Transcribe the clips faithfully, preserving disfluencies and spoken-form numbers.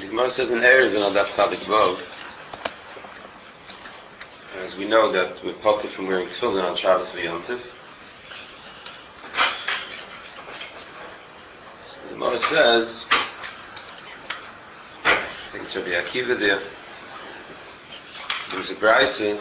The Gemara says in Erevin on that Tzadik Vav, as we know that we're potter from wearing tefillin on Shabbos v'Yom Tov. The Gemara says, I think it's Rabbi Akiva there, there's a brayso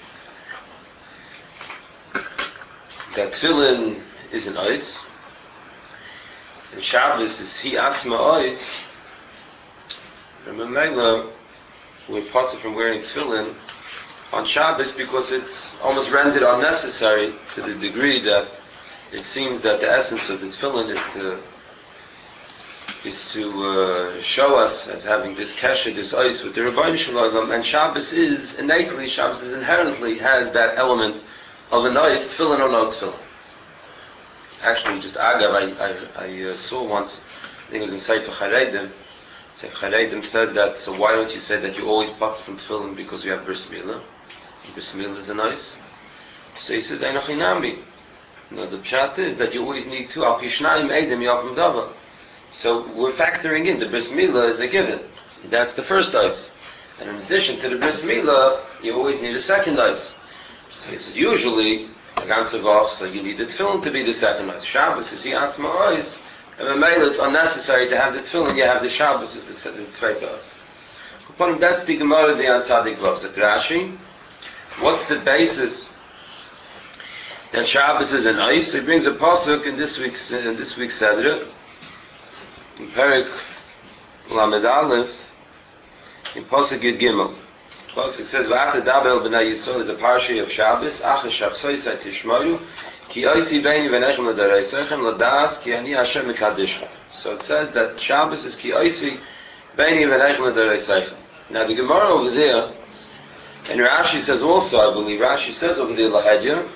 that tefillin is an ice, and Shabbos is hi atzma ice. Remember, we're potter from wearing tefillin on Shabbos because it's almost rendered unnecessary to the degree that it seems that the essence of the tefillin is to is to uh, show us as having this kesher, this ice with the Rebbeinu Shalom, and Shabbos is innately, Shabbos is inherently has that element of an ice, tefillin or no tefillin. Actually, just agav, I, I, I uh, saw once, I think it was in Sefer Charedim. Sefer Charedim says that, so why don't you say that you always potter from tefillin because we have bris milah? Bris milah is an ice. So he says, Einoch inami. No, the pshat is that you always need two. Al pishnayim edim yakum dava. So we're factoring in the bris milah is a given. That's the first ice. And in addition to the bris milah, you always need a second ice. So he says, usually, so you need the tefillin to be the second ice. Shabbos is the atzma ice. And in Mela, it's unnecessary to have the tefillin, you have the Shabbos as the, the zweite ice. That's the Gemara, the Tzadik Vav. At Rashi, what's the basis that Shabbos is an ice? So he brings a pasuk in this week's in this week's Sedra, in Perek Lamed Aleph, in pasuk Yud Gimel. The pasuk says, "V'ata dabel b'nai Yisrael" is a parsha of Shabbos. Achas Shabsosai Tishmaru, ki oisi beini v'nechem l'dareisechem l'das ki ani Hashem mekadishcha. So it says that Shabbos is ki oisi beini v'nechem l'dareisechem. Now the Gemara over there, and Rashi says also, I believe Rashi says over there Lahedya,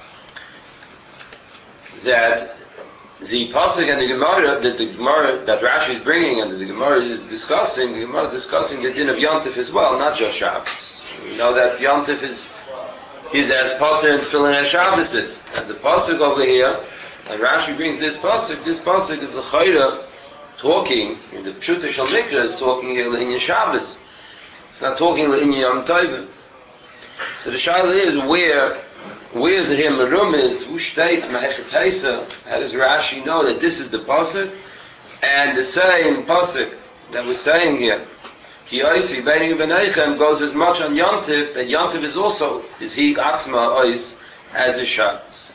that the pasuk and the Gemara that the Gemara that Rashi is bringing and that the Gemara is discussing, the Gemara is discussing the din of Yom Tov as well, not just Shabbos. We know that Yom Tov is is as potter and tefillin as Shabbos is. And the pasuk over here, and Rashi brings this pasuk. This pasuk is l'chayra talking in the Pshuta Shal Mikra is talking here l'inyan Shabbos. It's not talking l'inyan Yom Tov. So the shaila is where. Where is it here? Merum is who state Mehechet. How does Rashi know that this is the pasuk? And the same pasuk that we're saying here, Ki Oisi Beini V'Neichem, goes as much on Yom Tov that Yom Tov is also is he Atzma Ois as is Shabbos.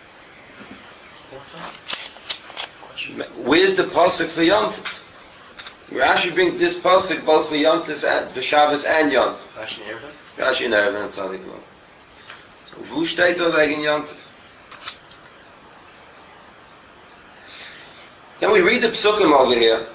Where's the pasuk for Yom Tov? Rashi brings this pasuk both for Yom Tov and for Shabbos and Yom Tov. Rashi in Erevin? Rashi in Erevin and Tzadik Vav. Wo steht da wegen Yom Tov? Then we read the Psukim over here.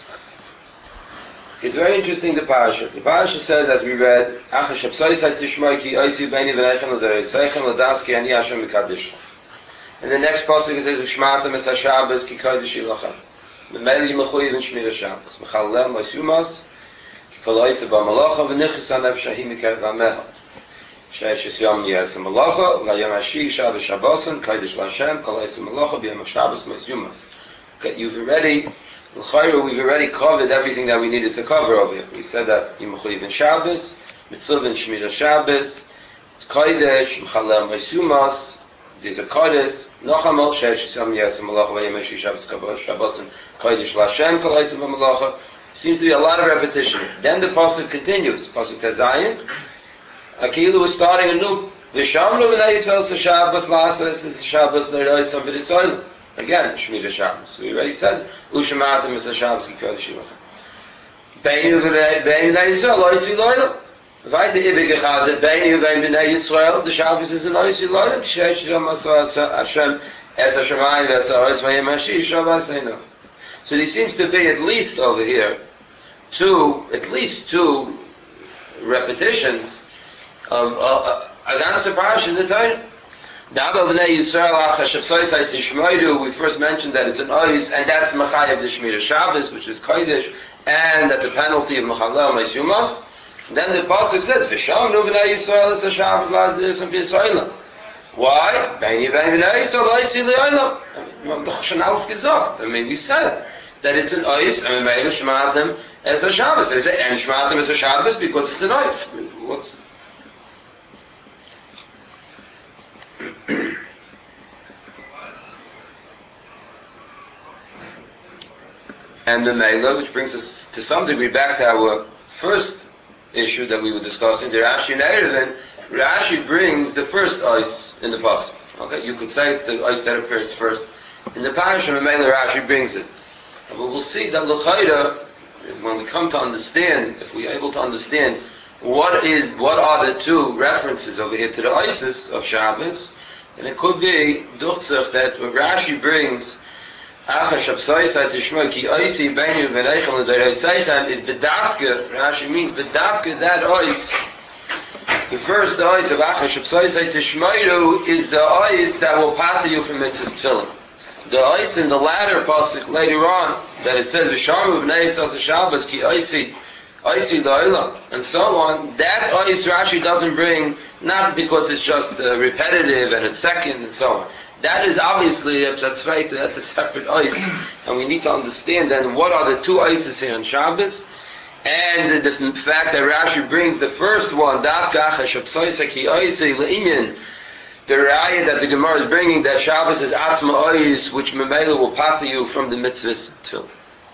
It's very interesting, the parasha. The parasha says, as we read, Achas Shabsosai Tishmai ki oisi beini v'neichem l'dareisechem l'das ki ani Hashem mekadishcha. And the next pasuk is, Ushmatem es ha-Shabbos ki kodesh ilachem. Memeli mechuyev in Shmir ha-Shabbos. Mechalel mois yumas ki kol oisi b'malacha v'nichus ha-nefesh ha'hi mikev v'ameha. Sheish Yom Yesem Malacha, Vayom Hashi Shabbos Shabbosan, Kodesh Lashem, Kol Yesem Malacha, B'Yom Shabbos Mois Yumas. Okay, you've already, l'chayra, we've already covered everything that we needed to cover over here. We said that Yom Chuyiv Shabbos, Mitzvah and Shmira Shabbos, it's Kodesh, Mchalel Mois Yumas, there's a Kodesh, Nochamol Sheish Yom Yesem Malacha, Vayom Hashi Shabbos Shabbosan, Kodesh Lashem, Kol Yesem Malacha. Seems to be a lot of repetition. Then the pasuk continues, pasuk Tezayin. Akilu was starting anew. V'shamlu v'nei Yisrael Shabbos la'asas is Shabbos l'roisam v'disoil. Again, Shmira Shabbos. We already said, Ushamatim is a Shabbos k'kodesh ilachem. Beinu v'nei Yisrael lo'isi lo'ilem. V'ayte ibe gechazet, Beinu v'nei Yisrael, the Shabbos is an lo'isi lo'ilem, k'sheish yom asa Hashem, es ha-shamayim v'esa ha'ois v'yem hashi, Shabbos einav. So there seems to be at least over here, two, at least two repetitions of Agansa uh, Parasha in the Torah. Dabel b'nei Yisrael achas Shabsosai Tishmoidu, we first mentioned that it's an ois, and that's Machayev the Shmira Shabbos, which is Kodesh, and that the penalty of Mechalel Mois Yumas. Then the pasuk says, V'shamnu b'nei Yisrael es ha-Shabbos la'asas v'disoil. Why? Beini v'nei Yisrael lo'isi li'olam. I mean, the Choshen Al's gesagt. I mean, we said that it's an ice, and Mele Shmatim as a Shabbos. They say, and Shmatim as a Shabbos because it's an ice. What's and the Mele, which brings us to some degree back to our first issue that we were discussing, the Rashi and Erevin. Rashi brings the first ice in the pasuk. Okay, you could say it's the ice that appears first in the parasha, and Mele Rashi brings it. But we'll see that l'chayda, when we come to understand, if we are able to understand what is, what are the two references over here to the isis of Shabbos, then it could be duchzach that what Rashi brings, Acha Shabsoisai Tishma Ki Oisi Beinu Beneichel L'Doreiseicham is bedafke. Rashi means bedafke that ice. The first ice of Acha Shabsoisai Tishmairu is the ice that will pater you from mitzvahs tefillin. The ice in the latter pasuk later on that it says V'shamu B'nei Yisrael Shabbos Ki Oisi Oisi La'olam and so on. That ice Rashi doesn't bring, not because it's just uh, repetitive and it's second and so on. That is obviously a psatzveit, that's a separate ice, and we need to understand then what are the two ices here on Shabbos, and the fact that Rashi brings the first one, Dafka Acha Shabsoisai Ki Oisi L'Inyan, the raya that the Gemara is bringing that Shabbos is Atzma Ois, which Memela will pater you from the mitzvahs tefillin.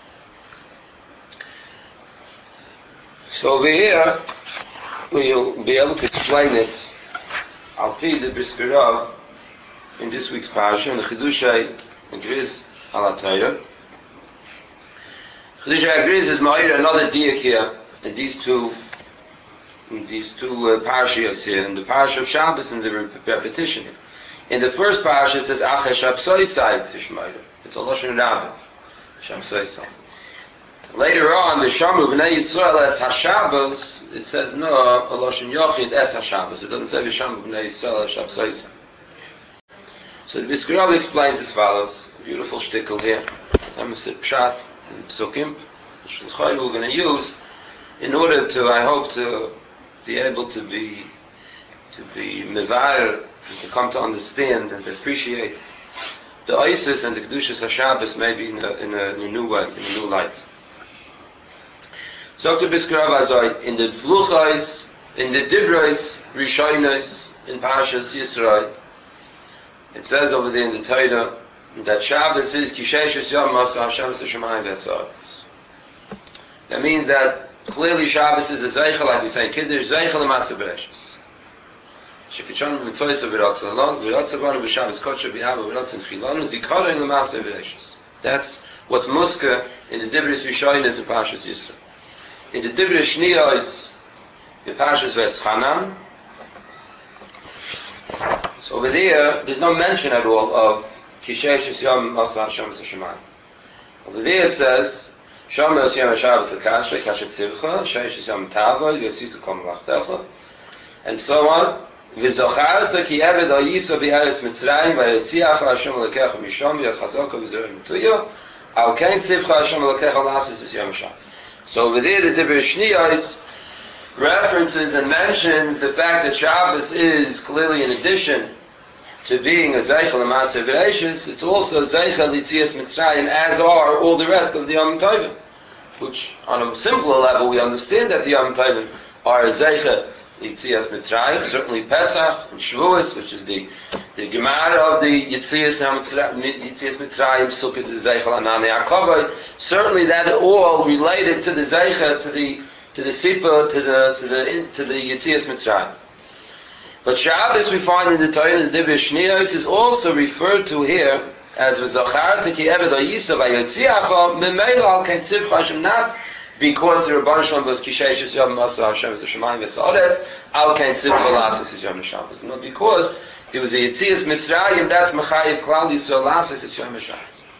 So over here, we'll be able to explain it. I'll pay the Brisker Rav in this week's parasha, in the Chidushay agrees ala Torah. Chidushay agrees is ma'ira another diak here in these two, in these two uh, parashas here, in the parasha of Shabbos and the rep- repetition. In the first parasha it says Acha Shabsoisai Tishmairu. It's a lashon Rabbah, Shabsoisai. Later on, the Shamu B'nei Yisrael es HaShabbos, it says no, a lashon Yochid es HaShabbos. It doesn't say Shamu B'nei Yisrael es Shabsoisai. So the Brisker Rav explains as follows, a beautiful shtickle here. I'm a pshat and psukim, which we're going to use in order to, I hope, to be able to be to be mevayer, to come to understand and to appreciate the Isis and the Kedushas HaShabbos maybe in a, in, a, in a new way, in a new light. So the Brisker Rav Azai, in the Luchais, in the Dibrais, Rishonos, in Parashas Yisrael, it says over there in the Torah that Shabbos is Kisheshus Yom Masa Shabbos Hashemayim V'Esaretz. That means that clearly Shabbos is a Zeichel, like we say in Kiddush, Zeichel L'Masa Bereshis. Shekichan Mitzvahs V'Ratza L'Lon, V'Ratza B'Anu B'Shabbos Kodsha B'Yava V'Ratza N'Chilonu Zikaron L'Masa Bereshis. That's what's Muska in the Dibris Rishonos in Parashas Yisrael. In the Dibris Shniyos in Parashas V'Eschanan, so over there, there's no mention at all of Kisheshus Yom Masa Shabbos Hashemayim. Over there it says, Shabbos Yom HaShabbos L'Kasha, Kasha Tzivcha, Sheshus Yom Tava, Yosisa Kol Malachtecha, and so on. V'Zacharta Ki Eved Ha'Yisa B'Eretz Mitzrayim, V'Yetziach Hashem L'Kecha Misham, V'Yachazaka V'Zerem Tuya, Al Kein Tzivcha Hashem L'Kecha L'Asis Es Yom HaShabbos. So over there, the Dibur Shniyos references and mentions the fact that Shabbos is clearly in addition to being a Zeichel L'Maaseh Bereshis, it's also Zeichel L'Tzias Mitzrayim, as are all the rest of the Yom Tovim, which on a simpler level we understand that the Yom Tovim are Zeichel L'Tzias Mitzrayim, certainly Pesach and Shavuos, which is the the Gemara of the Yitzias Mitzrayim, Sukkot is Zeichel Ananei HaKavod, certainly that all related to the Zeichel, to the to the Sipa, to the to the to the Yitzias Mitzrayim. But Shabbos we find in the Torah, in the Dibur Shniyos, is also referred to here as V'Zacharta Ki Eved Ha'Yisa V'Yetziacha Memela Al Kein Tzivcha Hashem, not because the Rebbeinu Shalom was Kisheshus Yom Masa Hashem Hashemayim V'Esaretz Al Kein Tzivcha L'Asis Yom HaShabbos. No, because there was a Yitzias Mitzrayim, that's Mechayiv Klal Yisrael L'Asis Yom HaShabbos.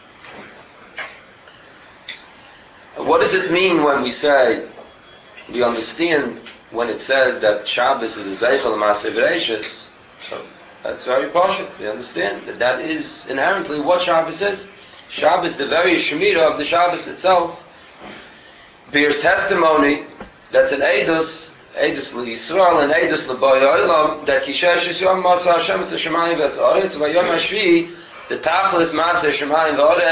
What does it mean when we say, we understand when it says that Shabbos is a Zeichel L'Maaseh Bereshis? So that's very partial. We understand that that is inherently what Shabbos is. Shabbos, the very Shemirah of the Shabbos itself, bears testimony that's an Eidus, Eidus L'Yisrael and Eidus L'Bay Olam, that Kisheshus Yom Masa Hashem Hashemayim V'Esaretz V'Yom HaShvi, the Tachlis Masa Hashemayim V'Oretz,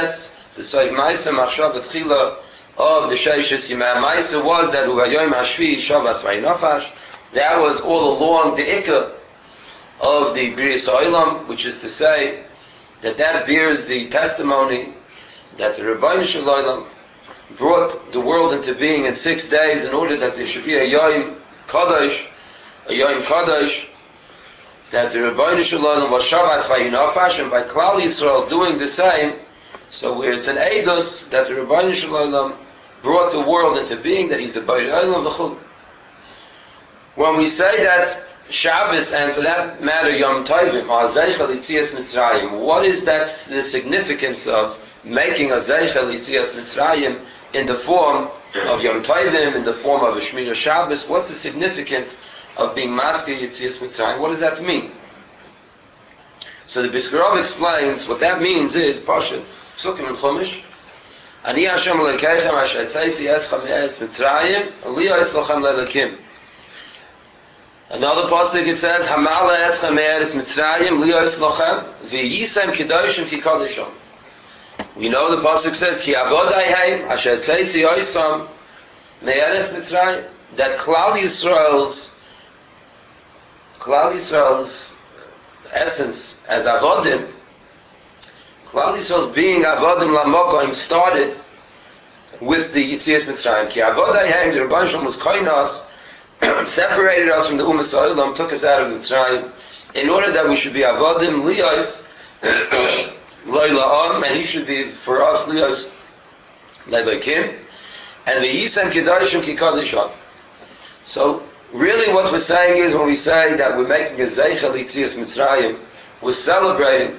the Soif Maisa Machshav Tchila of the Sheishis Yimei Maisa was that Uvayom Hashvi Shavas Vayinofash. That was all along the Ikka of the B'riyas Olam, which is to say that that bears the testimony that the Rebbeinu Shel Olam brought the world into being in six days in order that there should be a Yom Kadosh, a Yom Kadosh, that the Rebbeinu Shel Olam was Shavas Vayinofash, and by Klal Yisrael doing the same, so where it's an Eidos that the Rebbeinu Shel Olam brought the world into being, that he's the B'riyas Olam v'chul. When we say that Shabbos, and for that matter Yom Tovim, are Zeichel Yitzias Mitzrayim, what is that the significance of making a Zeichel Yitzias Mitzrayim in the form of Yom Tovim, in the form of a Shmira Shabbos? What's the significance of being Maskeh Yitzias Mitzrayim? What does that mean? So the Biskarov explains what that means is Pashat Psukim and Chumash. Ani Hashem Elokeichem asher tzeisi eschem me'eretz Mitzrayim liyos lochem le'elokim. Another pasuk it says Hamala eschem me'eretz Mitzrayim liyos lochem v'yisem kedoshim kikadoshim. We know the pasuk says Ki avodayhem asher tzeisi oisam me'eretz Mitzrayim, that Klal Yisrael's Klal Yisrael's essence as avodim, Klal Yisrael's being avodim lamokoim started with the Yitzias Mitzrayim. Ki avodayhem, the Rebbeinu Shalom was koyin us, separated us from the Umas Olam, took us out of Mitzrayim, in order that we should be avodim liyos loyla'am, and he should be for us liyos levakim, and v'yisem kedoshim kikadoshim. So really what we're saying is, when we say that we're making a Zeichel Yitzias Mitzrayim, we're celebrating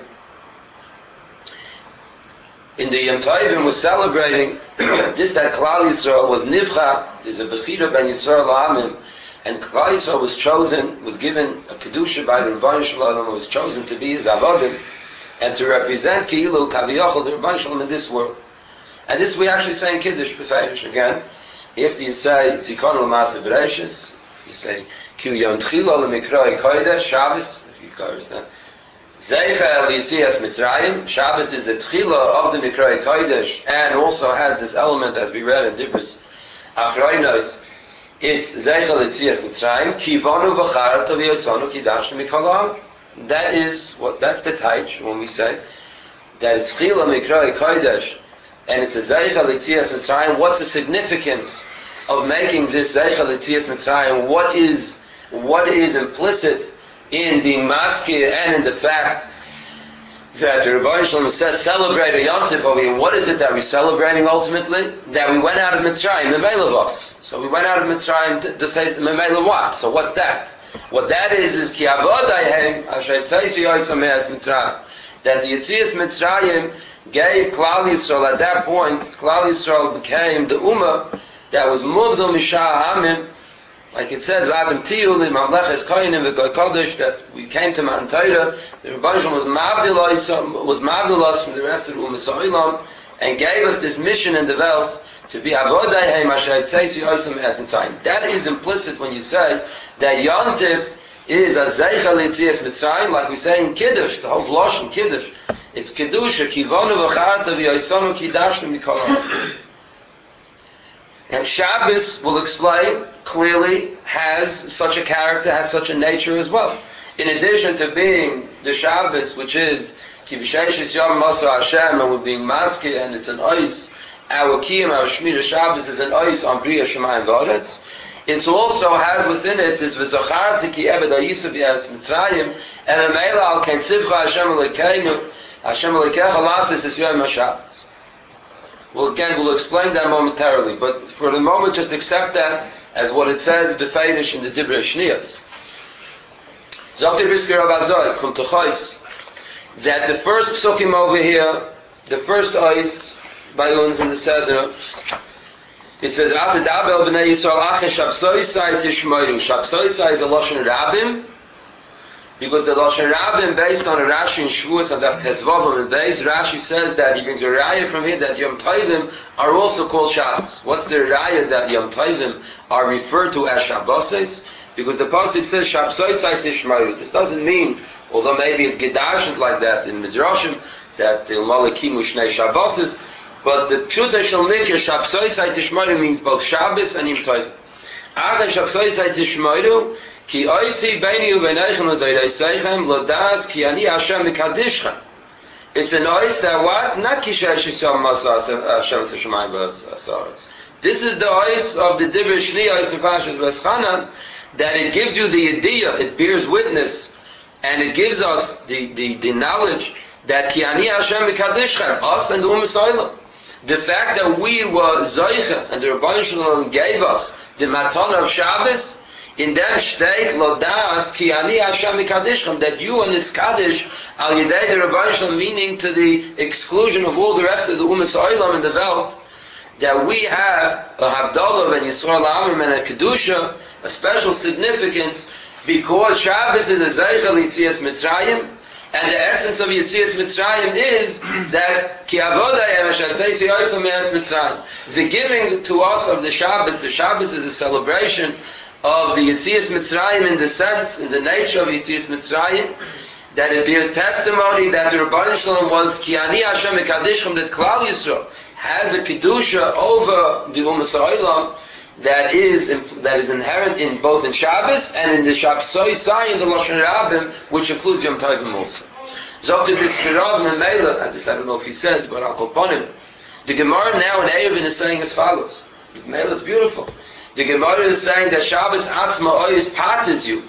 in the Yom Tovim, we're celebrating this, that Klal Yisrael was Nivcha, there's a Bechira ben Yisrael La'amim, and Klal Yisrael was chosen, was given a Kedusha by the Rebbeinu Shel Olam, was chosen to be his Avodim, and to represent Keilu Kaviyachol, the Rebbeinu Shel Olam in this world. And this we actually say in Kiddush, B'feidish again. After you say Zikon L'Maaseh Bereishis, you say Ki Yom Tchila L'Mikroi Kodesh, Shabbos, if you understand. Zeichel Yitzias Mitzrayim, Shabbos is the Tchila of the Mikroi Kodesh, and also has this element, as we read in Dibros Achroinos, it's Zeichel Yitzias Mitzrayim, Ki Vonu V'charat V'yosonu Ki Dashnu Mikol Ha'am. That is what, that's the taich when we say that it's Tchila Mikroi Kodesh, and it's a Zeichel Yitzias Mitzrayim. What's the significance of making this Zeichel Yitzias Mitzrayim? What is what is implicit in being maskeh and in the fact that the Rebbeinu Shalom says celebrate a Yom Tov over here? What is it that we're celebrating ultimately? That we went out of Mitzrayim, Memela of us. So we went out of Mitzrayim to, to say Memela what? So what's that? What that is is Ki avodayhem asher tzeisi oisam me'eretz Mitzrayim. That the Yitzias Mitzrayim gave Klal Yisrael, at that point, Klal Yisrael became the Ummah that was moved on Mishah Hamim, like it says, V'atem tiyu li mamleches koyanim v'goy kodesh, that we came to Matan Torah, the Rebbeinu Shalom was mavdil was mavdil us from the rest of the Ummah Olam, and gave us this mission in the world to be avodayhem asher tzeisi oisam me'eretz Mitzrayim. That is implicit when you say that Yom Tov is a Zeichel Yitzias Mitzrayim, like we say in Kiddush, the whole Lashon Kiddush. It's Kedusha, Ki Vonu V'charta V'yosonu Ki Dashnu Mikol Ha'am. And Shabbos, will explain clearly, has such a character, has such a nature as well. In addition to being the Shabbos, which is Ki B'Sheishis Yom Masa Hashem, and we're being maskeh, and it's an ois, our Kiyam, our Shmira Shabbos is an ois on Bria Shemayim V'Aretz. It also has within it this V'zacharti Ki Ebed HaYisrael V'Eretz Mitzrayim, and Meila Al Ken Tzivcha Hashem Elokeinu, Hashem Elokecha Lasis Es Yom HaShabbos. Well, again, we'll explain that momentarily, but for the moment, just accept that as what it says befeidish in the Divrei Shniyos. Zok Brisker Rav Azoi, Kum Techois, that the first psukim over here, the first ois by uns in the Seder, it says, Ate Dabel B'nei Yisrael Ache Shabsoisai Tishmoiru. Shabsoisai is a Lashon Rabim, because the Lashon Rabim, based on a Rashi in Shavuos and Daf Tezvav on the base, Rashi says that he brings a raya from here that Yom Tovim are also called Shabbos. What's the raya that Yom Tovim are referred to as Shabboses? Because the pasuk says Shabsoisai Tishmoiru. This doesn't mean, although maybe it's gedashent like that in Midrashim, that the Malakimu Shnei Shabboses, But the Pshuta Shel Mikra Shabsoisai Tishmoiru means both Shabbos and Yom Tov. Acha Shabsoisai Tishmoiru Ki Oisi Beini Uveneichem Udoidoiseichem Lodas Ki Ani Hashem Mekaddishchem. It's an ois that what? Not Kishesh Yisrael Masas Hashem Shemayim B'Asaretz. This is the ois of the Dibur Shni ois in Parshas Veschanan, that it gives you the idea, it bears witness, and it gives us the, the, the knowledge that Ki Ani Hashem Mekaddishchem, us and the Umm Yisrael. The fact that we were Zoicha and the Rebbeinu Shalom gave us the Matana of Shabbos, in them steht Lodas Ki Ani Hashem Mekaddishchem, that you and this Kaddish al Yedei the Rebbeinu Shalom, meaning to the exclusion of all the rest of the Umm Yisrael in the world, that we have a Havdalah and Yisrael Amim and a Kedusha, a special significance, because Shabbos is a Zeichel Yitzias Mitzrayim. And the essence of Yetzias Mitzrayim is that Ki Avodayim Hashem Tzeisi Yoysom Me'etz Mitzrayim. The giving to us of the Shabbos, the Shabbos is a celebration of the Yetzias Mitzrayim in the sense, in the nature of Yetzias Mitzrayim, that it bears testimony that the Rebbeinu Shalom was Ki Ani Hashem Mekaddishchem, that Klal Yisrael has a Kedusha over the Umm Yisrael that is that is inherent in both in Shabbos and in the Shabsoi Sai in the Lashon Rabbim, which includes Yom Tovim also. Zokter B'Sfirad Memela, I just I don't know if he says, but I'll call upon him. The Gemara now in Eruvin is saying as follows. The Memela is beautiful. The Gemara is saying that Shabbos Atzma Oyis pates you,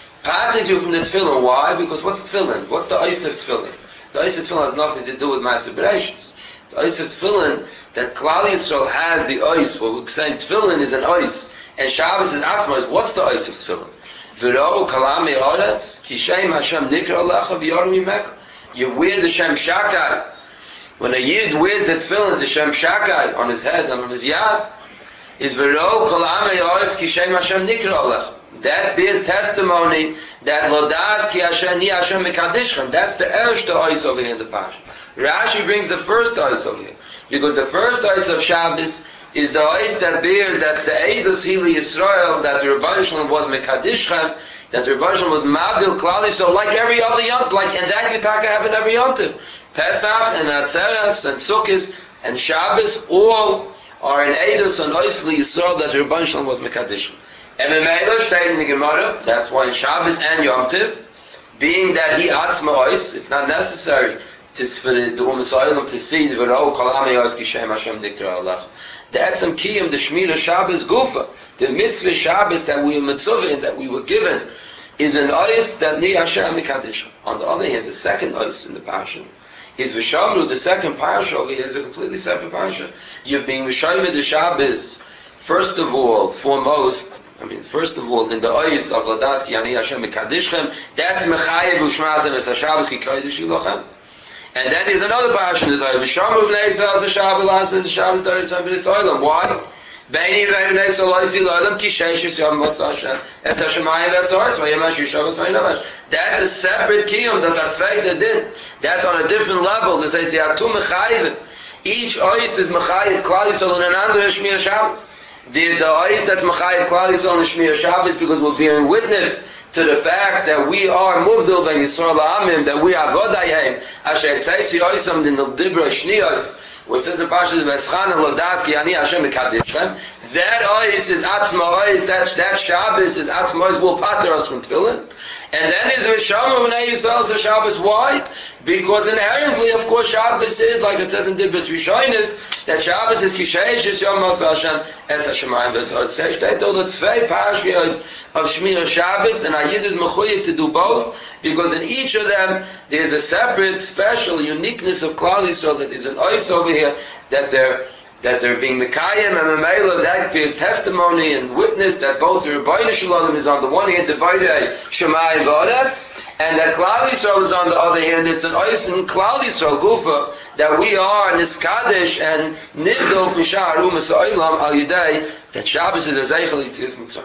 pates you from the Tefillin. Why? Because what's Tefillin? What's the Oyis of Tefillin? The Oyis of Tefillin has nothing to do with Maaseh Bereishis. The Oyis of Tefillin, that Klal Yisrael has the Oyis, what we're saying Tefillin is an Oyis, and Shabbos is Atzma Oyis. What's the Oyis of Tefillin? V'ro kalame oretz, ki shem Hashem nikra alecha v'yorim yimeka. You wear the Shem Shakai. When a Yid wears the Tefillin, the Shem Shakai, on his head and on his yad, is v'ro kalame oretz, ki shem Hashem nikra alecha. That bears testimony that Lodas ki Hashem ni Hashem mekaddishchem. That's the erste Oyis over here in the Parsha. Rashi brings the first Oyis over here, because the first Oyis of Shabbos is the Oyis that bears that the Eidos Hili Yisrael, that the Rebbeinu Shalom was mekaddishchem, that the Rebbeinu Shalom was Mavdil Klal Yisrael, like every other Yom, like and that Yitaka have in every Yom Tov. Pesach and Atzeres and Sukkot and Shabbos all are in Eidos and Oyis Hili Yisrael that the Rebbeinu Shalom was mekaddishchem. And in Meila state in the Gemara, that's why in Shabbos and Yom Tov, being that he Atzma Oyis, it's not necessary just for the Umm Yisrael to see the V'ra'u Kol Amei Yotz Ki Shem Hashem Dikra Allah. That's some kiyum, the Shmira Shabbos Gufa. The mitzvah Shabbos that we were mitzvah in, that we were given, is an Oyis that Ni Hashem Mekaddishchem. On the other hand, the second Oyis in the Parsha is V'shamru, the second Parsha over here is a completely separate Parsha. You're being V'shamru the Shabbos, first of all, foremost, I mean, first of all, in the Oyis of Lodas Ki Ani Hashem Mekaddishchem, that's Mechayev U'shmatem Es HaShabbos Ki Kodesh Yilochem. And then there's another Parsha in the Torah. V'shamru v'nei Yisrael as a Shabbos as a Shabbos Torah Yisrael v'nei Yisrael. Why? Beini v'nei Yisrael lo'isi lo'elam ki sheishis yom v'sashem es ha-shemayim v'saretz v'yamash yishavos v'yinamash. That's a separate kiyum. That's a tzveita din. That's on a different level. That says the atu mechayiv. Each Oyis is mechayiv Klal Yisrael and another is Shmir Shabbos. There's the Oyis that's mechayiv Klal Yisrael and Shmir Shabbos because we're bearing witness to the fact that we are Muvdil ben Yisrael Amim, that we are Vodayim, Asher Tzeisi Oysam in the Dibra Shniyos, which says in Parshas Veschanan Lodas Ki Ani Hashem Mekaddishchem. That Oyis is Atzma Oyis, that, that Shabbos is Atzma Oyis, will pater us from Tefillin. And then there's V'shamru v'nei Yisrael as a Shabbos. Why? Because inherently, of course, Shabbos is, like it says in Dibros Rishonis, that Shabbos is Kisheishis Yom Mos Hashem Es HaShemayim V'Sartz. Steht all the Tzvei Parshiyos of Shmir Shabbos, and a Yid is mechuyev to do both, because in each of them there's a separate, special uniqueness of Klal Yisrael, that there's an Oyis over here, that they're that they're being Mekayim and Memela, that bears testimony and witness that both the Rebbeinu Shalom is on the one hand divided Shemayim V'Aretz, and that Klal Yisrael is on the other hand. It's an Oyis in Klal Yisrael Gufa that we are Niskadesh and Nivdov Mishar Umas Oilam Al Yidei, that Shabbos is a Zeichel Yitzias Mitzrayim.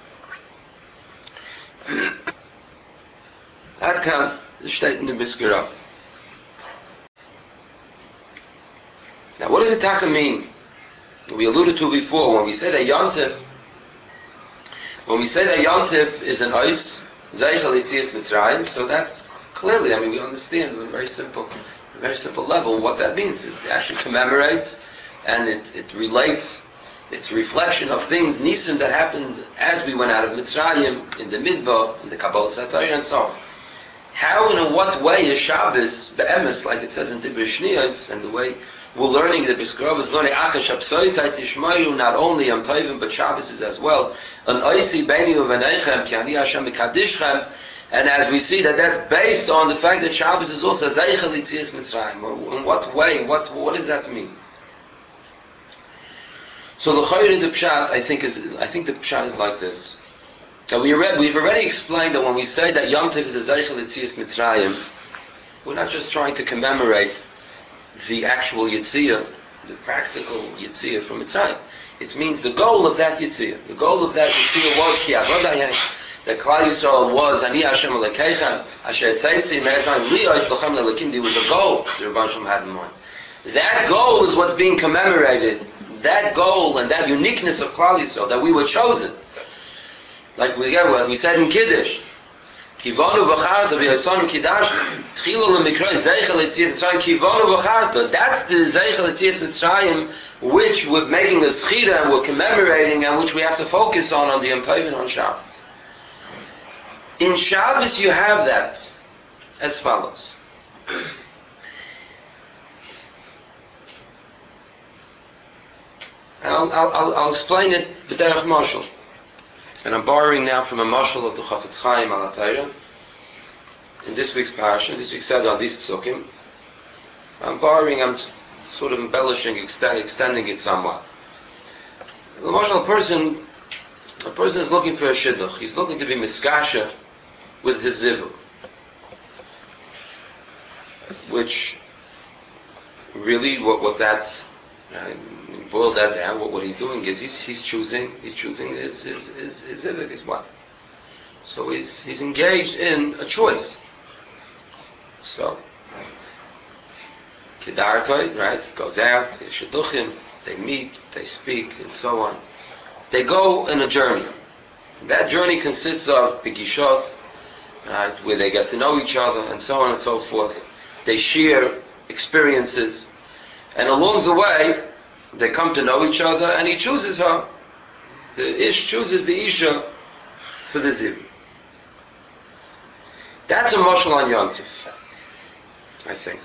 That can steht in the Biskira. Now, what does it taka mean? We alluded to before when we say that Yontif, when we say that Yontif is an Oyis Zeichel Yitzias Mitzrayim, so that's clearly, I mean, we understand in very simple, a very simple level, what that means. It actually commemorates and it, it relates, it's a reflection of things, Nisim, that happened as we went out of Mitzrayim, in the Midbar, in the Kabbalah Satayr, and so on. How and in what way is Shabbos, be'emes, like it says in Dibur Shniyos, and the way we're learning, the Biskarov is learning, Achash Apsois HaTishmayu, not only Yom Tovim, but Shabbos is as well, an Oisi Beini Uveneichem, Ki Ani Hashem Mekadishchem, and as we see that that's based on the fact that Shabbos is also Zeichel Yitzias Mitzrayim. In what way? What what does that mean? So the Chayre, the Pshat, I think is I think the Pshat is like this. Now we read, we've already explained that when we say that Yom Tov is a Zeichel Yitzias Mitzrayim, we're not just trying to commemorate the actual Yitziyah, the practical Yitziyah from Mitzrayim. It means the goal of that Yitziyah. The goal of that Yitziyah was Ki Avodayhem, that Klal Yisrael was Ani Hashem Elokeichem, Asher Tzeisi Me'ezayim Li'os Lochem Le'Elokim. There was a goal the Rebbeinu Shalom had in mind. That goal is what's being commemorated. That goal and that uniqueness of Klal Yisrael, that we were chosen. Like we, we said in Kiddush, Kivonu v'charta v'yasonu kidashna tchilu l'mikroi zeichel etzias Mitzrayim kivonu v'charta. That's the zeichel etzias Mitzrayim which we're making a schira and we're commemorating and which we have to focus on on the Yom Tov and on Shabbos. In Shabbos you have that as follows. And I'll, I'll, I'll explain it b'derech mashal. And I'm borrowing now from a mashal of the Chafetz Chaim al HaTorah. In this week's parasha, this week's said on these psukim, I'm borrowing, I'm just sort of embellishing, extend, extending it somewhat. The mashal, a person, a person is looking for a shidduch. He's looking to be miskasha with his zivug, which really what what that uh, boil that down. What, what he's doing is he's he's choosing he's choosing his his his, his zivug, his what. So he's he's engaged in a choice. So kedarkoi, right? He goes out, they shidduchim, they meet, they speak, and so on. They go in a journey. That journey consists of pigishot, right, where they get to know each other, and so on and so forth. They share experiences, and along the way, they come to know each other, and he chooses her. The ish chooses the isha for the ziv. That's a mashal on Yom Tov, I think.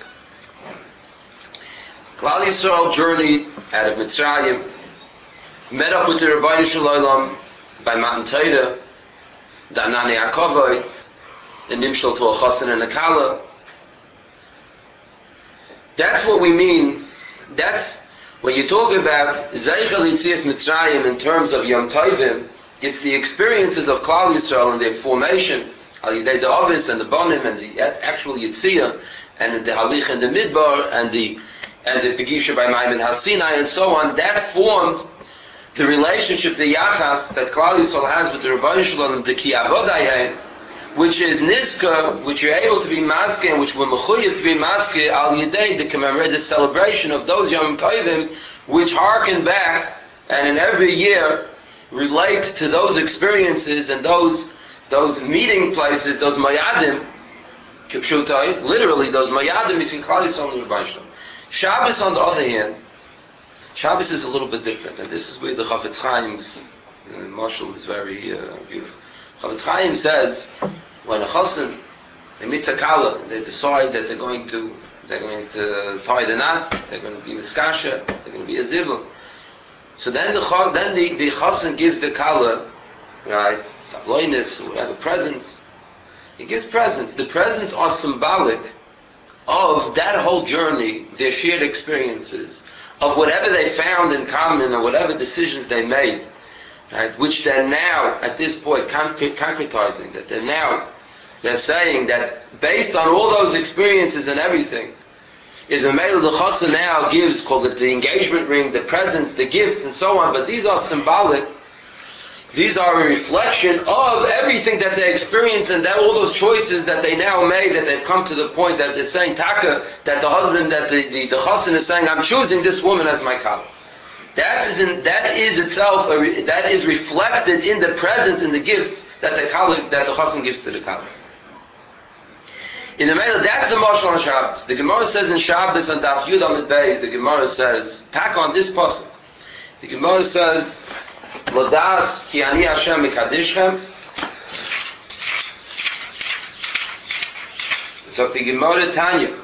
Klal Yisrael journeyed out of Mitzrayim, met up with the Rebbeinu Shalom by Matan Torah, Danani Akovot, and Nimshal to a Chassan and a Kala. That's what we mean. That's when you talk about Zeichel Yitzias Mitzrayim in terms of Yom Tovim. It's the experiences of Klal Yisrael and their formation, Al Yidei the Avis and the Bonim and the actual Yitziyah and the Halich and the Midbar and the and the Pegisha by Maimon HaSinai and so on. That formed the relationship, the Yachas that Klal Yisrael has with the Rebbeinu Shalom, the Ki Avodayim, which is Nizka, which you're able to be maske, and which we're mechuyev to be maske, al yedei, the commemorate, the celebration of those Yom Tovim, which harken back, and in every year, relate to those experiences and those those meeting places, those mayadim, kipshutai, literally those mayadim between Klal Yisrael and the Rebbeinu Shalom. Shabbos, on the other hand, Shabbos is a little bit different, and this is where the Chafetz Chaim's uh, mashal is very uh, beautiful. Chafetz Chaim says, when a chassan, they meet a kala, they decide that they're going to, they're going to tie the knot, they're going to be miskasha, they're going to be a zivul. So then the then the, the chassan gives the kala, right, savloinus, whatever, presents. He gives presents. The presents are symbolic of that whole journey, their shared experiences, of whatever they found in common or whatever decisions they made. Right, which they're now, at this point, concre- concretizing, that they're now, they're saying that based on all those experiences and everything, is a male the chassan now gives, called it the engagement ring, the presents, the gifts, and so on, but these are symbolic, these are a reflection of everything that they experienced and that all those choices that they now made, that they've come to the point that they're saying, taka, that the husband, that the, the, the chassan is saying, I'm choosing this woman as my kala. That is, in, that is itself, a re, that is reflected in the presence, in the gifts that the kala, that the chassan gives to the kala. In the middle, that's the Mashal on Shabbos. The Gemara says in Shabbos on Daf Yud Amid Beis, the Gemara says, tack on this pasuk. The Gemara says, Lodas ki ani Hashem mikadishchem. So the Gemara Tanya.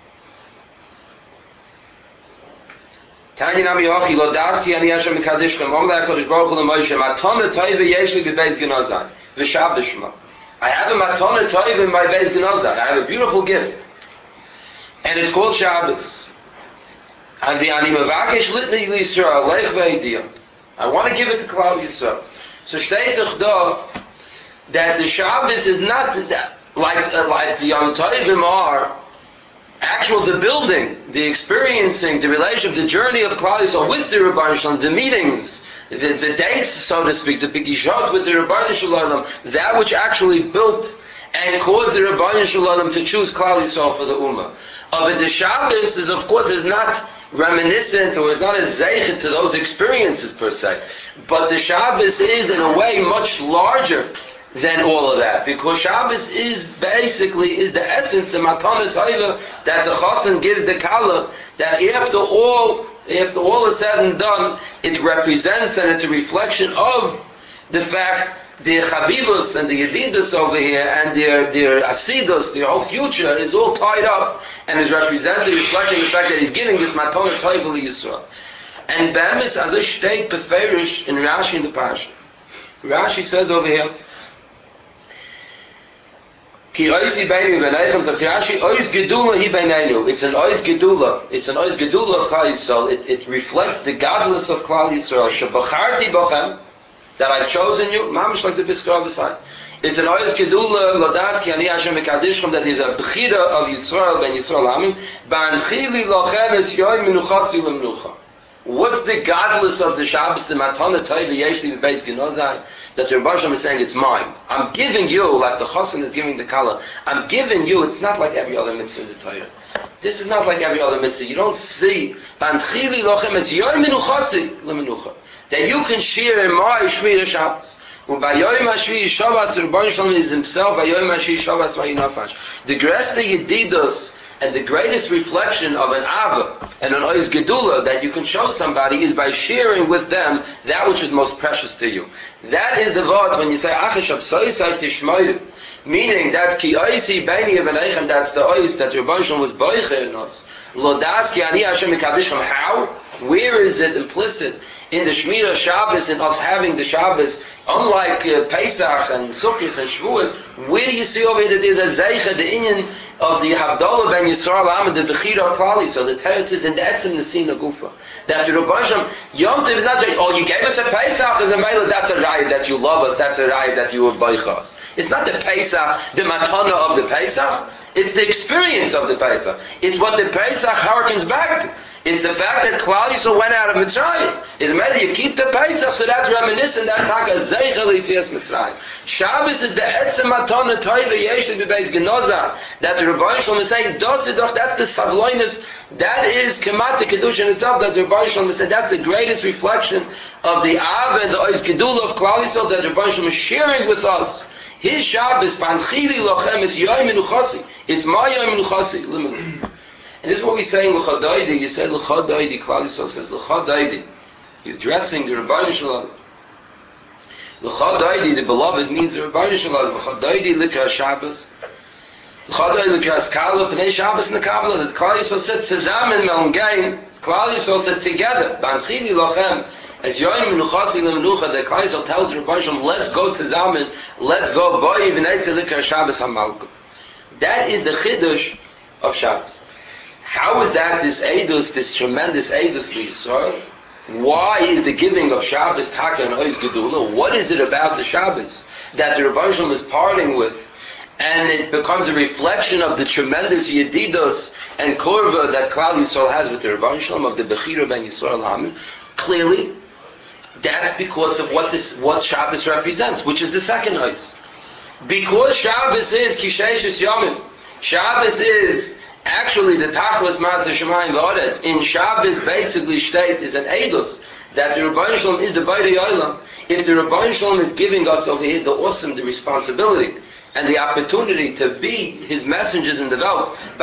Tanya nami hochi Lodas ki ani Hashem mikadishchem. Omla HaKadosh Baruch Hu l'Moshe matana toiva yesh li b'beis genazai. V'Shabbos shema. I have a matana toiv in my Beis Genazah. I have a beautiful gift. And it's called Shabbos. And the ani mavakesh litni Yisrael, leich ve'idiyah. I want to give it to Klal Yisrael. So steht doch da that the Shabbos is not like, uh, like the Yom Tovim are actual, the building, the experiencing, the relationship, the journey of Klal Yisrael with the Rebbeinu Shalom, the meetings, the, the dates, so to speak, the Pigishot with the Rebbeinu Shalom, that which actually built and caused the Rebbeinu Shalom to choose Klal Yisrael for the Ummah. Uh, but the Shabbos is, of course, is not reminiscent or is not as zeichet to those experiences per se. But the Shabbos is, in a way, much larger than all of that, because Shabbos is basically is the essence, the matana taiva that the chassan gives the kala. That after all, after all is said and done, it represents and it's a reflection of the fact the chavivus and the yedidus over here and their their asidus, their whole future is all tied up and is represented, reflecting the fact that he's giving this matana taiva li Yisrael. And Bemis as a state beferish in Rashi in the Parsha. Rashi says over here. It's an ois gedula. It's an ois gedula of Klal Yisrael. It, it reflects the godless of Klal Yisrael. Shebacharti bochem, that I've chosen you. Mamish like the Biskar of the sign. It's an ois gedula lodas ki ani Hashem mekadishchem, that is a bechira of Yisrael ben Yisrael Amin. Ba'anchili lochem es yoy menuchasi lemnucha. What's the godless of the Shabbos, the matana toiva yeshli b'beis genozai, that the Rebbe Shalom is saying it's mine. I'm giving you, like the chassan is giving the kala, I'm giving you, it's not like every other mitzvah in the Torah. This is not like every other mitzvah. You don't see, Banchili lochem es yoy menuchasi lemenucha, that you can share in my Shmira Shabbos. U'bayoyim hashvi Shabbos, the Rebbe Shalom is himself, bayoyim hashvi Shabbos v'yinafash. The greatest yedidus and the greatest reflection of an ava and an ois gedula that you can show somebody is by sharing with them that which is most precious to you. That is the vod when you say achish absoisai tishmoyu, meaning that's ki oisi beini eveneichem, that's the ois that Rebbeinu Shalom was boicher in us. Lodas ki ani Hashem mikadishchem. How? Where is it implicit in the Shmira Shabbos, in us having the Shabbos, unlike uh, Pesach and Sukkot and Shavuos? Where do you see over here that there's a zeicha, the inyan of the Havdalah ben Yisrael Am, the Bechira of Klal Yisrael? The teretz is in the etzim nesina gufa. That the Rebbe Shalom, Yom Tov is not saying, oh, you gave us a Pesach as a meilah, that's a raya that you love us, that's a raya that you will beicha us. It's not the Pesach, the matana of the Pesach. It's the experience of the Pesach. It's what the Pesach harkens back to. It's the fact that Klal Yisrael went out of Mitzrayim. It's matter you keep the Pesach, so that's reminiscent. That taka zeicha l'yitzias Mitzrayim. Shabbos is the etzem matana toiva yeshli b'beis genozah, that the Rebbeinu Shalom is saying, dosi doch, that's the savloinus, that is kemat kedusha in itself, that the Rebbeinu Shalom is saying, that's the greatest reflection of the av and the ois gedula of Klal Yisrael that the Rebbeinu Shalom is sharing with us. His Shabbos, panchili lochem, is yoy menuchasi. It's my yoy menuchasi. And this is what we say in L'chadaidi. You say L'chadaidi, Klal Yisrael says L'chadaidi. You're addressing the Rebbeinu Shalom. L'chadaidi, the beloved, means the Rebbeinu Shalom. L'chadaidi likra Shabbos. L'chadaidi likra Skala, Pnei Shabbos in the Kabbalah. That Klal Yisrael says, Zezamen melngein. Klal Yisrael says together, Banchili lochem. As Yoim Menuchasi Lemenucha, the Klal Yisrael tells the Rebbeinu Shalom, let's go to Zamen, let's go Boy V'neitze Likar Shabbos HaMalkum. That is the Chiddush of Shabbos. How is that this Eidus, this tremendous Eidus to Yisrael? Why is the giving of Shabbos Taka and Ois Gedula? What is it about the Shabbos that the Rebbeinu Shalom is parting with? And it becomes a reflection of the tremendous Yedidus and Korva that Klal Yisrael has with the Rebbeinu Shalom, of the Bechira ben Yisrael Amin. Clearly, that's because of what this, what Shabbos represents, which is the second ois. Because Shabbos is Kisheishis Yomim. Shabbos is actually the Tachlis Maaseh Shemayim V'Oretz. In Shabbos, basically, state is an Eidus that the Rebbeinu Shalom is the Bayri Yolam. If the Rebbeinu Shalom is giving us over here the awesome, the responsibility, and the opportunity to be his messengers in the world. The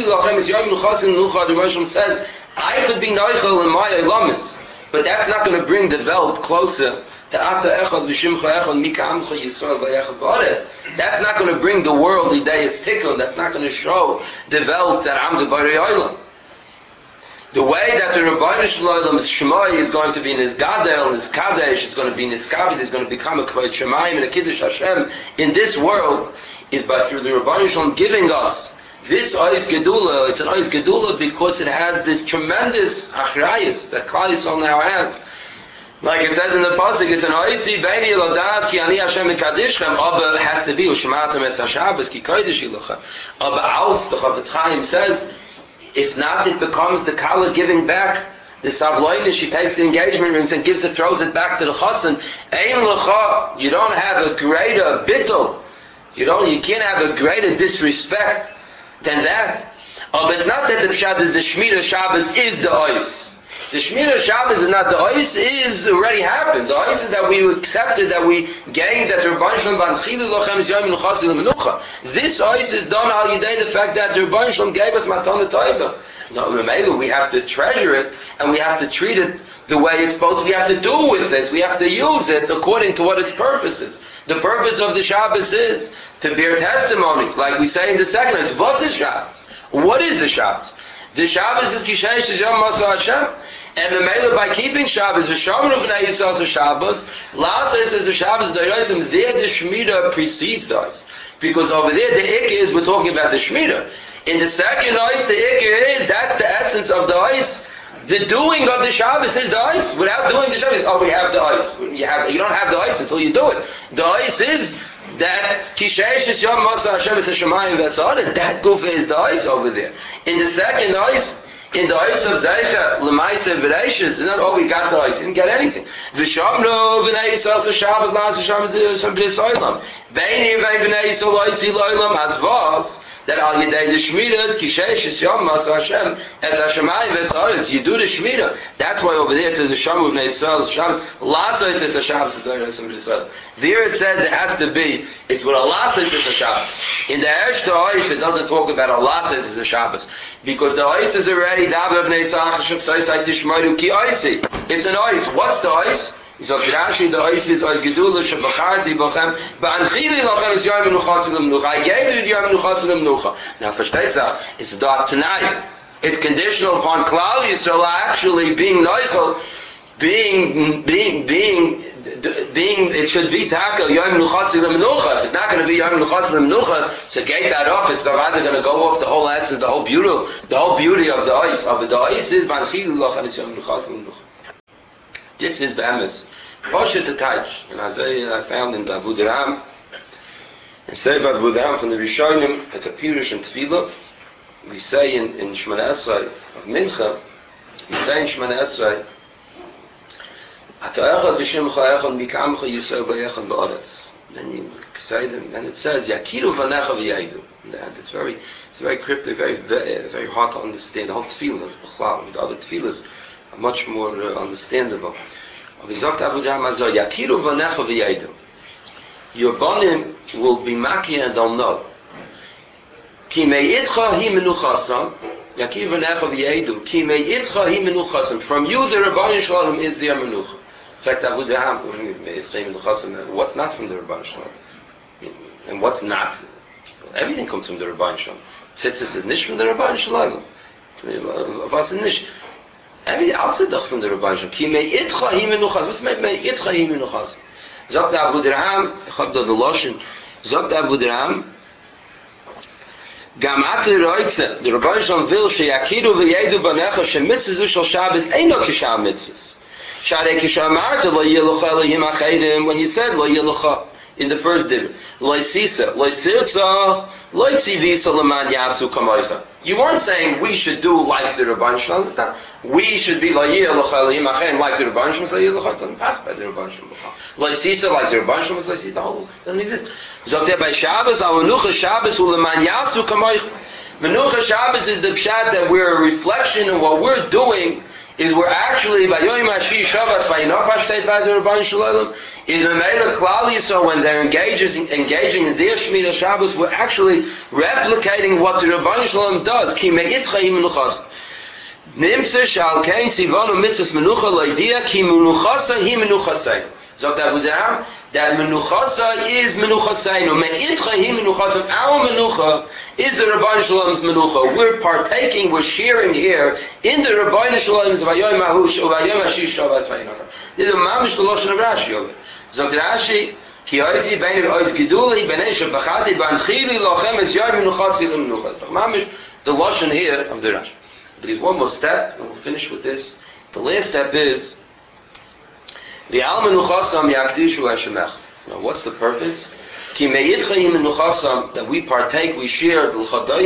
Rishon says, I could be Noichel in my Elamis, but that's not going to bring the world closer to Ata Echad V'Shimcha Echad Mika Amcha Yisrael V'Echad B'Aretz. That's not going to bring the world Idei its tikkun. That's not going to show the world that I'm the Bari Olam. The way that the Rabbeinu Shalom's Shema is going to be in his Gadol, in his Kadesh, it's going to be in his Kabbalah, it's going to become a Kvod Shemayim and a Kiddush Hashem in this world, is by through the Rabbeinu Shalom giving us this Ois Gedula. It's an Ois Gedula because it has this tremendous Achrayus that Klal Yisrael now has. Like it says in the Pasuk, it's an Oisi Beini Elodas Ki Ani Hashem Mekadishchem. Abba has to be Ushematem Es HaShabbos Ki Kodesh Yilucha. Abba Aus, the Chavetz Chaim says, if not, it becomes the Kala giving back the Savloinish. She takes the engagement rings and gives it, throws it back to the Chassan. Ein Lecha, you don't have a greater bittul. You don't, you can't have a greater disrespect than that. Oh, but it's not that the Pshat is the Shmira Shabbos is the Ois. The Shmira Shabbos is not the Ois, is already happened. The Ois is that we accepted, that we gained, that the Rebbeinu Shalom Banchilu Lochem is Yom Menuchas Menucha. This Ois is done al Yidei the fact that the Rebbeinu Shalom gave us Matana Toiva. No, Memelu, we have to treasure it, and we have to treat it the way it's supposed to. We have to do with it. We have to use it according to what its purpose is. The purpose of the Shabbos is to bear testimony, like we say in the second. It's what's the Shabbos? What is the Shabbos? The Shabbos is Kishesh is Yom Masa Hashem. And the Mela, by keeping Shabbos, the Shomer of Bnei Yisrael is Shabbos, Lasa says the Shabbos, there the Shemitah precedes us. Because over there, the Ikka is, we're talking about the Shemitah. In the second ice, the Ikka is, that's the essence of the ice. The doing of the Shabbos is the ice. Without doing the Shabbos, oh, we have the ice. You, have, you don't have the ice until you do it. The ice is that Kishesh is Yom Masa Hashem is Shemayim V'Asad. That Gufa is the ice over there. In the second ice, in the ice of Zeicha, L'maisa V'Reishis, it's not, oh, we got the ice. You didn't get anything. V'Shamno V'nei Yisrael Shabbos Las Shabbos B'Nei Soilam. Beini V'nei Yisrael Oisi Loilam Azvaz. That al yedei the shmiras kishesh is yom mas Hashem as Hashemayim v'saretz. You do the shmira. That's why over there it says the shamu of Yisrael Shabbos. Lasa says a Shabbos v'doyros v'Yisrael. There it says it has to be. It's what Allah says is a Shabbos. In the Ersh the Ois it doesn't talk about Allah says is a Shabbos because the Ois is already davar b'nei Yisrael chashuv soisai tishmaru ki Oisi. It's an Ois. What's the Ois? So Rashi the Ois is Ois Gedula Shabacharti Bochem Ba'anchili Lochem is Yom Menuchas L'Menucha. I gave you Yom Menuchas L'Menucha. Now versteht sich, it's dot tonight. It's conditional upon Klal Yisrael actually being Noichel, being being being being. It should be Takel Yom Menuchas L'Menucha. If it's not going to be Yom Menuchas L'Menucha, so gate that up. It's rather going to go off the whole essence, the whole beauty, the whole beauty of the Ois. Of the Ois is Ba'anchili Lochem is Yom Menuchas L'Menucha. This is Be'emes. Poshet to touch. And as I found in the Avudaram, in Sefer Avudaram from the Rishonim, it's a Pirush and Tefillah. We say in, in Shemana Esrei of Mincha, we say in Shemana Esrei, Ata echad v'shimcha echad mikamcha Yisrael b'echad ba'aretz. Then you say them, and it says, Yakiru v'necha v'yaidu. It's very, it's very cryptic, very, very, very hard to understand. The whole Tefillah is B'chlal. The other Tefillahs are much more uh, understandable. Your bonim will be maki and they'll know. Ki me'itcha hi menuchasam. Yakiv v'necha v'yedu. Ki me'itcha hi menuchasam. From you the Rebbeinu Shalom is the menucha. In fact, Avudraham, what's not from the Rebbeinu Shalom? And what's not? Everything comes from the Rebbeinu Shalom. Tzitzis is nicht from the Rebbeinu Shalom. Was is nicht? Everything else is from the Rebbeinu Shalom. Ki me'itcha hi menuchas. What's me'itcha hi menuchas? Zogt Avudraham, ich hab da the Loshen. Zogt Avudraham, Gam ate roitze, the Rebbeinu Shalom will sheyakiru v'yedu banecha shemitzvah shel Shabbos eino kisham mitzvahs. Sharei kishamarta lo yilucha elohim acheidim, when you said lo yilucha in the first div, lo yisisa, lo yisirtza, lo yitzivisa leman yasu kamoicha. You weren't saying we should do like the Rebbeinu Shalom. It's not. We should be lo yilucha elohim acheidim like the Rebbeinu Shalom. Lo yilucha doesn't pass by the Rebbeinu Shalom. Lo yisisa like the Rebbeinu Shalom. Lo yisisa the whole doesn't exist. Zogt by Shabbos, our menucha Shabbos uleman yasu kamoicha. Menucha Shabbos is the pshat that we're a reflection of what we're doing is we're actually by Yom Hashi Shabbos by Enoch State by the Rabban Shalom is Memela Klali. So when they're engaging engaging in their Shemitah Shabbos, we're actually replicating what the Rabban Shalom does. Ki me'itcha imenuchas. Nimtze shal kein sivonu mitzvahs menucha loidia ki menuchasa hi menuchasei. Zok Abu Dam that menuchasa is menuchaseinu. Me'itcha hi menuchasa. Our menucha is the Rabban Shalom's menucha. We're partaking, we're sharing here in the Rabban Shalom's vayom mahush vayom hashi shavas vayinacha. This is a mamish the lashon of Rashi over. Zok Rashi ki oisi bein ois geduli bein shebachati ban chili lochem es yom menuchasi lemenuchas. Mamish the lashon here of the Rashi. But there's one more step, and we'll finish with this. The last step is now, what's the purpose? That we partake, we share, we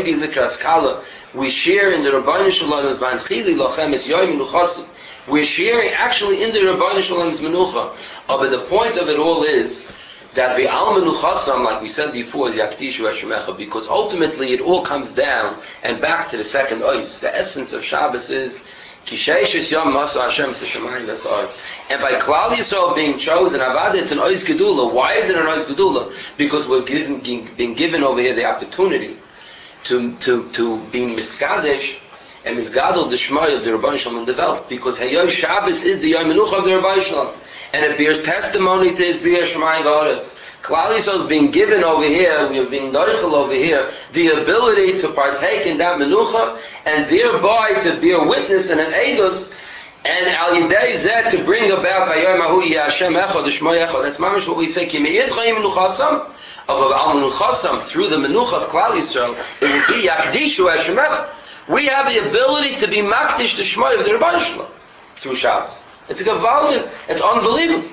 share in the Rabbeinu Shalom's Banchili Lochem Es Yoim Menuchasim. We're sharing actually in the Rabbeinu Shalom's Menucha. Uh, but the point of it all is that the Al Menuchasam, like we said before, is Yakdishu Hashemecha, because ultimately it all comes down and back to the second ois. The essence of Shabbos is and by Klal Yisrael being chosen, Avada, it's an Ois Gedula. Why is it an Ois Gedula? Because we've given, been given over here the opportunity to, to, to be Miskadesh and Misgadol the Shmai of the Rabban Shalom developed. Because Hayoy Shabbos is the Yom Menucha of the Rabban Shalom. And it bears testimony to his Bria Shmai V'aretz. Klal Yisrael is being given over here, we are being doichel over here, the ability to partake in that menucha, and thereby to bear witness and an edus, and al yidei zeh to bring about vayom hahu yeh Hashem echad, Shmo echad. That's mamish what we say, ki me'itcha menuchasam, of al menuchasam, through the menucha of Klal Yisrael, it will be yakdishu Hashem echad. We have the ability to be makdish the Shmo of the Rabban Shalom through Shabbos. It's a gavaldik, it's unbelievable.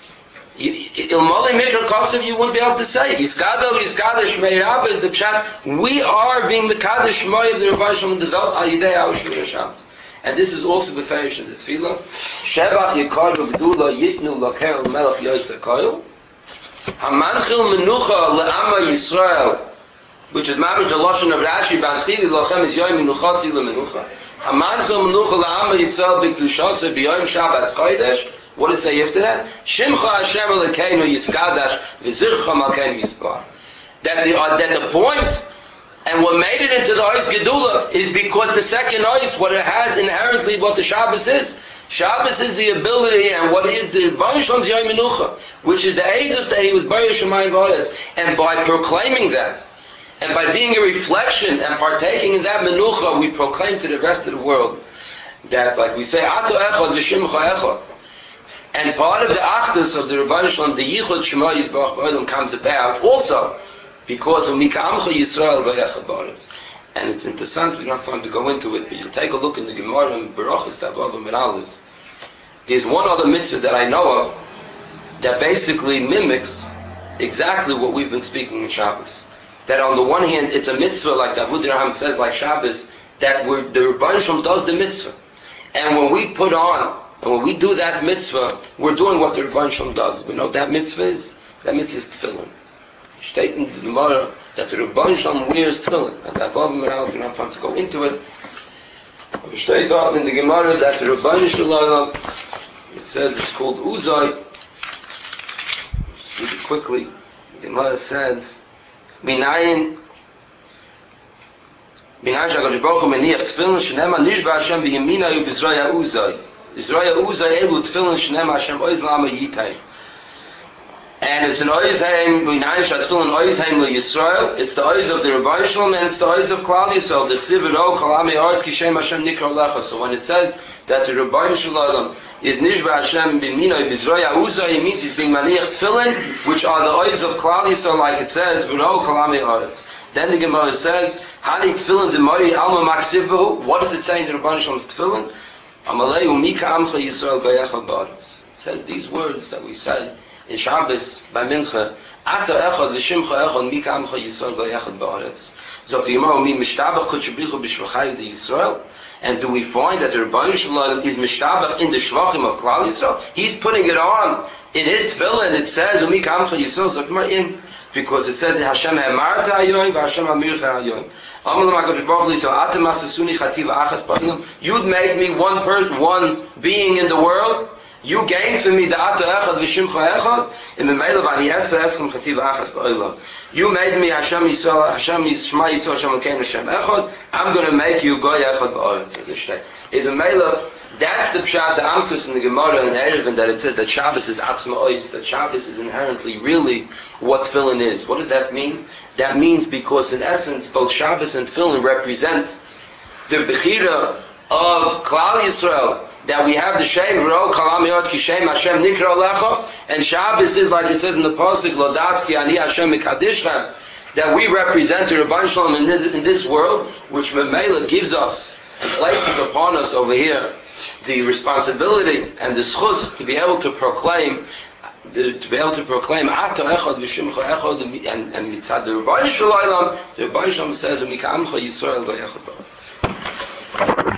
Ilmali Mikra Kosev, you wouldn't be able to say it. Yiskadav, Yiskadav, Shmei Rabba is the Pshat. We are being the Kaddish Shmei of the Rabban Shalom developed al Yidei our Shmei Shabbos. And this is also the Ferish in the Tefillah. Shevach Yikar V'Gdula Yitnu Lakel Melech Yotze Koil. Hamanchil Menucha Le'ama Yisrael, which is Mamish the Lashon of Rashi, Banchili Lochem is Yoim Menuchasi Le'Menucha. Hamanchil Menucha Le'ama Yisrael B'Klushase B'Yoim Shabbos Kodesh. What does it say after that? Shimcha Hashem Elokeinu Yiskadash V'Zircha Malkeinu Yisbar. That the uh, that the point and what made it into the Ois Gedula is because the second Ois, what it has inherently, what the Shabbos is. Shabbos is the ability, and what is the Rabban Shalom's Yom Menucha, which is the Eidos that he was Baruch Shemayim V'Aretz. And by proclaiming that, and by being a reflection and partaking in that Menucha, we proclaim to the rest of the world that, like we say, Ato Echad V'Shimcha Echad. And part of the achdus of the Rabban Shalom, the Yichud Shema Yisbarach Ba'olam, comes about also because of Mika Amcha Yisrael V'Echad Ba'aretz. And it's interesting, we don't have time to go into it, but you'll take a look in the Gemara and Berachos Tavav and Aleph. There's one other mitzvah that I know of that basically mimics exactly what we've been speaking in Shabbos. That on the one hand, it's a mitzvah, like Davud Raham says, like Shabbos, that we're, the Rabban Shalom does the mitzvah. And when we put on And when we do that mitzvah, we're doing what the Rabban Shalom does. We know what that mitzvah is. That mitzvah is tefillin. State in the Gemara that the Rabban Shalom wears tefillin. And that above him and we don't have time to go into it. But state in the Gemara that the Rabban Shalom, it says it's called Uzay. Just read it quickly. The Gemara says, Minayin Minayin Shagash Baruch Hu Meniach Tefillin Shnema Nishba Hashem B'Yemina Yu B'Zraya Uzay. Israel Uzay Elu Tefillin Shneim Hashem Oiz Lama Yitay. And it's an Oiz Haim, Minayin Shat Tefillin Oiz Haim Le Yisrael. It's the Oiz of the Rabban Shalom and it's the Oiz of Klal Yisrael. The Chsiv Ro Kalami Arz Kishem Hashem Nikra Lecha. So when it says that the Rabban Shalom is Nishba Hashem B'Minoi B'Izraya Uzay, it means he's being Maniach Tefillin, which are the Oiz of Klal Yisrael, like it says, Ro Kalami Arz. Then the Gemara says, Hani Tefillin Demari Alma Maksiv. What does it say in the Rabban Shalom's Tefillin? It says these words that we said in Shabbos by Mincha. Ata echad v'shimcha echad mika amcha Yisrael v'yechad ba'aretz. Zok the Gemara mi mishtabach kutshabrichu b'shvachai de Yisrael. And do we find that the Rabban Shalom is mishtabach in the shvachim of Klal Yisrael? He's putting it on in his tefillah, and it says umika amcha Yisrael. Zok the Gemara in because it says Hashem Emarta Hayoim Hashem Amircha Hayoim. You'd made me one person, one being in the world. You gained for me the Ato Echad V'Shimcha Echad. In the middle of Aniyasa Eschem Chativ Achas Ba'olam. You made me Hashem Yisrael, Hashem Yisma Yisrael, Hashem Elokeinu, Hashem Echad. I'm going to make you Goy Echad Ba'oretz. As it says, is a Mela. That's the pshat, the Amkus in the Gemara and Erevin, that it says that Shabbos is Atzma Oitz, that Shabbos is inherently really what Tefillin is. What does that mean? That means because in essence both Shabbos and Tefillin represent the Bechira of Klal Yisrael, that we have the Shem Ro Kalam Yot Ki Shem Hashem Nikra Lecha, and Shabbos is like it says in the pasuk Lodaski Ani Hashem Mikadishchem, that we represent the Rebbeinu Shalom in this, in this world, which Memela gives us and places upon us over here the responsibility and the schus to be able to proclaim, the, to be able to proclaim Ato Echad V'Shimcha Echad, and and mitzad the Rebbeinu Shalom, the Rebbeinu Shalom says Umika Amcha Yisrael Go Echad Ba'aretz.